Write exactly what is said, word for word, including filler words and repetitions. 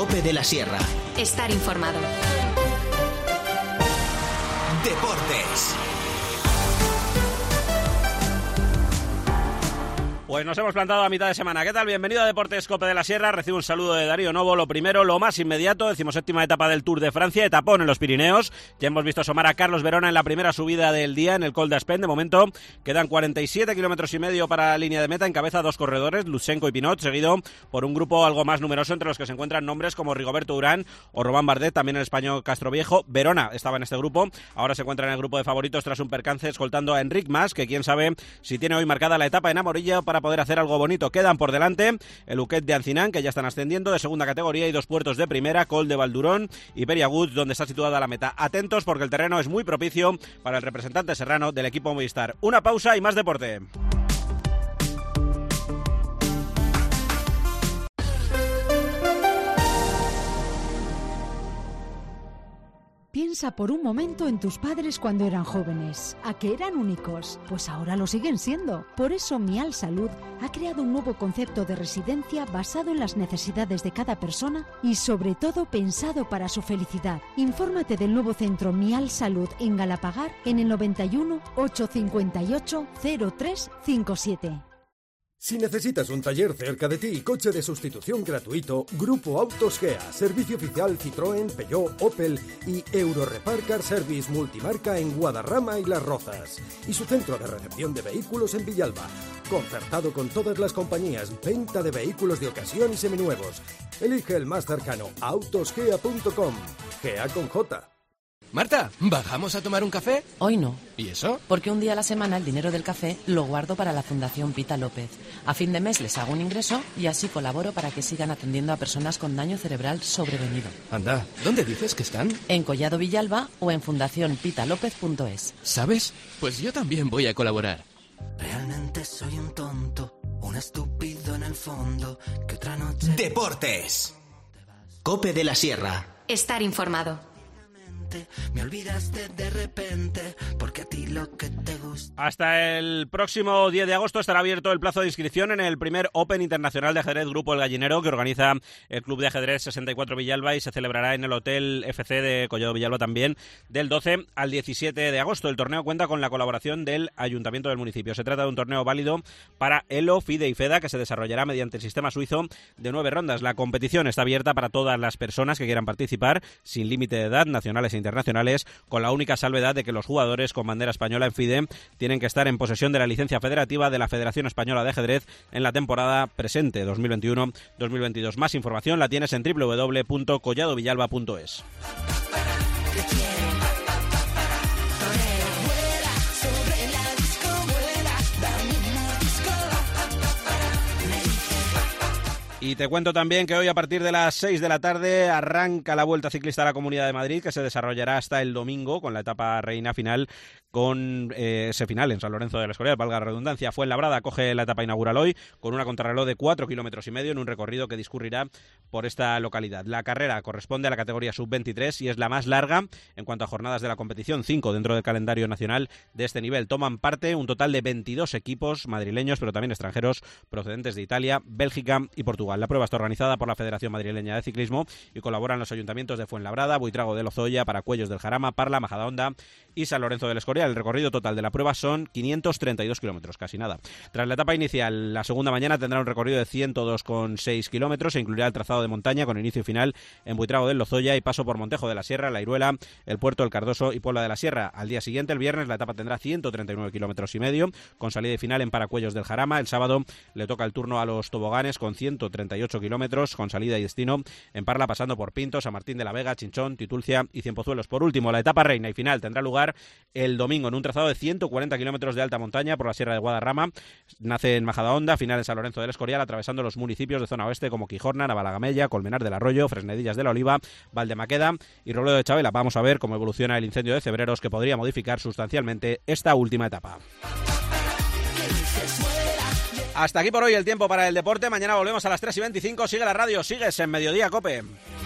COPE de la Sierra. Estar informado. Deportes. Pues nos hemos plantado a mitad de semana. ¿Qué tal? Bienvenido a Deportes COPE de la Sierra. Recibo un saludo de Darío Novo. Lo primero, lo más inmediato, decimoséptima etapa del Tour de Francia, etapón en los Pirineos. Ya hemos visto asomar a Carlos Verona en la primera subida del día en el Col d'Aspén. De momento quedan cuarenta y siete kilómetros y medio para la línea de meta. Encabeza dos corredores, Lutsenko y Pinot, seguido por un grupo algo más numeroso entre los que se encuentran nombres como Rigoberto Urán o Robán Bardet, también el español Castroviejo. Verona estaba en este grupo, ahora se encuentra en el grupo de favoritos tras un percance escoltando a Enric Mas, que quién sabe si tiene hoy marcada la etapa en Amorilla para poder hacer algo bonito. Quedan por delante el Uquet de Ancinán, que ya están ascendiendo de segunda categoría, y dos puertos de primera, Col de Valdurón y Periagut, donde está situada la meta. Atentos porque el terreno es muy propicio para el representante serrano del equipo Movistar. Una pausa y más deporte. Piensa por un momento en tus padres cuando eran jóvenes. ¿A qué eran únicos? Pues ahora lo siguen siendo. Por eso Mial Salud ha creado un nuevo concepto de residencia basado en las necesidades de cada persona y sobre todo pensado para su felicidad. Infórmate del nuevo centro Mial Salud en Galapagar en el noventa y uno, ochocientos cincuenta y ocho, cero tres cincuenta y siete. Si necesitas un taller cerca de ti y coche de sustitución gratuito, Grupo Autos Gea, servicio oficial Citroën, Peugeot, Opel y Eurorepar Car Service multimarca en Guadarrama y Las Rozas. Y su centro de recepción de vehículos en Villalba. Concertado con todas las compañías, venta de vehículos de ocasión y seminuevos. Elige el más cercano, autosgea punto com. Gea con J. Marta, ¿bajamos a tomar un café? Hoy no. ¿Y eso? Porque un día a la semana el dinero del café lo guardo para la Fundación Pita López. A fin de mes les hago un ingreso y así colaboro para que sigan atendiendo a personas con daño cerebral sobrevenido. Anda, ¿dónde dices que están? En Collado Villalba o en fundación pita lópez punto es. ¿Sabes? Pues yo también voy a colaborar. Realmente soy un tonto, un estúpido en el fondo, que otra noche... Deportes. COPE de la Sierra. Estar informado. Me olvidaste de repente, porque a ti lo que te gusta... Hasta el próximo diez de agosto estará abierto el plazo de inscripción en el primer Open Internacional de Ajedrez Grupo El Gallinero, que organiza el Club de Ajedrez sesenta y cuatro Villalba, y se celebrará en el Hotel F C de Collado Villalba también del doce al diecisiete de agosto. El torneo cuenta con la colaboración del Ayuntamiento del municipio. Se trata de un torneo válido para Elo, FIDE y FEDA, que se desarrollará mediante el sistema suizo de nueve rondas. La competición está abierta para todas las personas que quieran participar, sin límite de edad, nacionales e internacionales, con la única salvedad de que los jugadores con bandera española en FIDE tienen que estar en posesión de la licencia federativa de la Federación Española de Ajedrez en la temporada presente dos mil veintiuno dos mil veintidós. Más información la tienes en doble u doble u doble u punto collado villalba punto es. Y te cuento también que hoy a partir de las seis de la tarde arranca la Vuelta Ciclista a la Comunidad de Madrid, que se desarrollará hasta el domingo con la etapa reina final, con eh, ese final en San Lorenzo del Escorial, valga la redundancia. Fuenlabrada coge la etapa inaugural hoy con una contrarreloj de cuatro kilómetros y medio en un recorrido que discurrirá por esta localidad. La carrera corresponde a la categoría sub veintitrés y es la más larga en cuanto a jornadas de la competición, cinco dentro del calendario nacional de este nivel. Toman parte un total de veintidós equipos madrileños, pero también extranjeros procedentes de Italia, Bélgica y Portugal. La prueba está organizada por la Federación Madrileña de Ciclismo y colaboran los ayuntamientos de Fuenlabrada, Buitrago de Lozoya, Paracuellos del Jarama, Parla, Majadahonda y San Lorenzo del Escorial. El recorrido total de la prueba son quinientos treinta y dos kilómetros, casi nada. Tras la etapa inicial, la segunda mañana tendrá un recorrido de ciento dos coma seis kilómetros e incluirá el trazado de montaña con inicio y final en Buitrago del Lozoya y paso por Montejo de la Sierra, La Iruela, El Puerto, El Cardoso y Puebla de la Sierra. Al día siguiente, el viernes, la etapa tendrá ciento treinta y nueve kilómetros y medio con salida y final en Paracuellos del Jarama. El sábado le toca el turno a los toboganes con ciento treinta y ocho kilómetros con salida y destino en Parla, pasando por Pinto, San Martín de la Vega, Chinchón, Titulcia y Cienpozuelos. Por último, la etapa reina y final tendrá lugar el domingo en un trazado de ciento cuarenta kilómetros de alta montaña por la Sierra de Guadarrama. Nace en Majadahonda, final en San Lorenzo del Escorial, atravesando los municipios de zona oeste como Quijorna, Navalagamella, Colmenar del Arroyo, Fresnedillas de la Oliva, Valdemaqueda y Robledo de Chavela. Vamos a ver cómo evoluciona el incendio de Cebreros, que podría modificar sustancialmente esta última etapa. Hasta aquí por hoy el tiempo para el deporte. Mañana volvemos a las tres y veinticinco. Sigue la radio, sigues en Mediodía COPE.